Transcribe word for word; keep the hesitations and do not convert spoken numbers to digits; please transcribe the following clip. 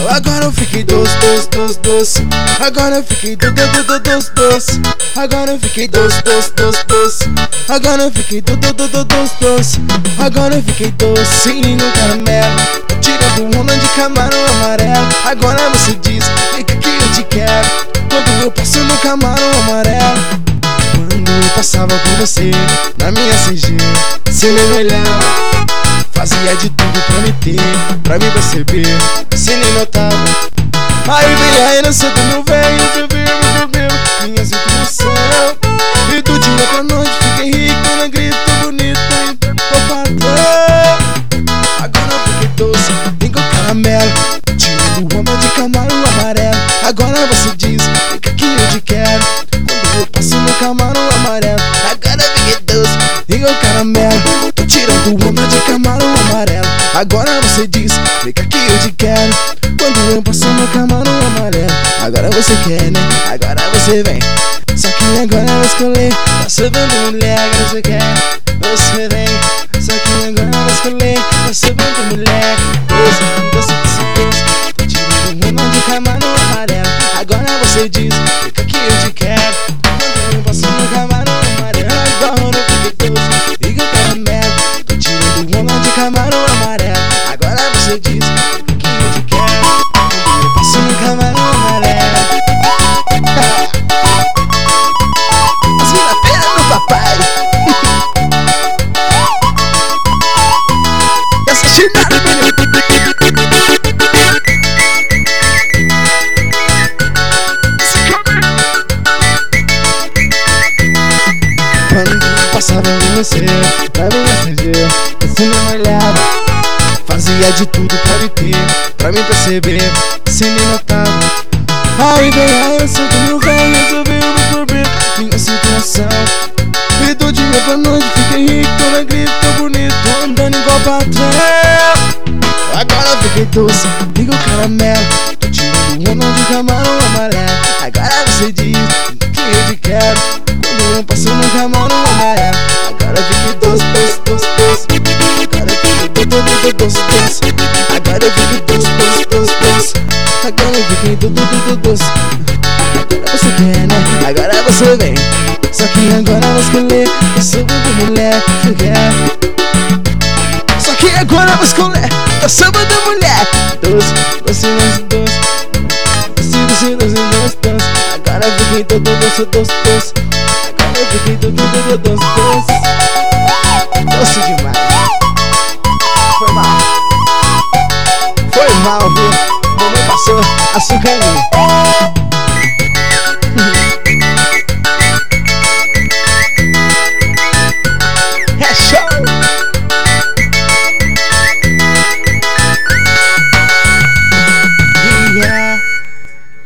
Agora eu fiquei doce, doce, doce, doce. Agora eu fiquei doce, doce, doce, doce. Agora eu fiquei doce, doce, doce, doce. Agora eu fiquei doce, doce, doce, doce. Agora eu fiquei docinho no caramelo, tirando onda de camarão amarelo. Agora você diz, fica que eu te quero, quando eu passo no camarão amarelo. Quando eu passava com você na minha C G, você me olhava, fazia de tudo pra me ter, pra me perceber, você nem notava. Aí vem a herança do meu velho, bebeu, bebeu minha situação. E do dia pra noite fiquei rico, não grito bonito e tô patrão. Agora eu fiquei doce, vem com caramelo, tiro onda de camarão amarelo. Agora você diz, fica que eu te quero, quando eu passo no camarão amarelo. Agora eu fiquei doce, vem com caramelo, tô tirando onda de camarão amarelo. Agora você diz, fica que eu te quero, quando eu passo no camarão amarelo. Agora você quer, né? Agora você vem. Só que agora eu vou escolher, tá subindo mulher, agora você quer, você vem. Só que agora eu vou escolher, tá subindo mulher, doce, doce, doce, doce. Tô tirando uma de camarão amarelo. Agora você diz, fica que eu te quero, quando eu passo no camarão amarelo. Agora eu fiquei doce, fica caramelo, tô tirando uma de camarão amarelo. Agora você diz, fica que eu te quero, quando eu passo no camarão amarelo. Papai, essa chinada, menino. Quando passava em você, pra me acender, você me olhava, fazia de tudo pra me ter, pra me perceber, você nem notava. Aí vem a herança do meu velho, resolveu me problema, minha situação. E do dia pra noite fiquei rico, não grito bonito, andando igual patrão. Agora eu fiquei doce, liga o caramelo, tô tirando onda de camarão amarelo. Agora você diz que eu te quero, quando eu passo no camarão amarelo. Agora eu fiquei doce, doce, doce, doce. Agora eu fiquei doce, doce, doce. Agora eu fiquei doce, doce, doce, doce. Agora eu fiquei doce, doce, doce. Agora você quer, né? Agora você vem. Só que agora eu vou escolher, eu sou muito mulher, você quer. Só que agora eu vou escolher, eu sou muito mulher. Doce, doce, doce, doce. Doce, doce, doce, doce, doce. Agora eu fiquei doce, doce, doce, doce. Agora eu fiquei doce, doce, doce, doce. Doce demais. Foi mal. Foi mal, viu? Mamãe passou açúcar em mim.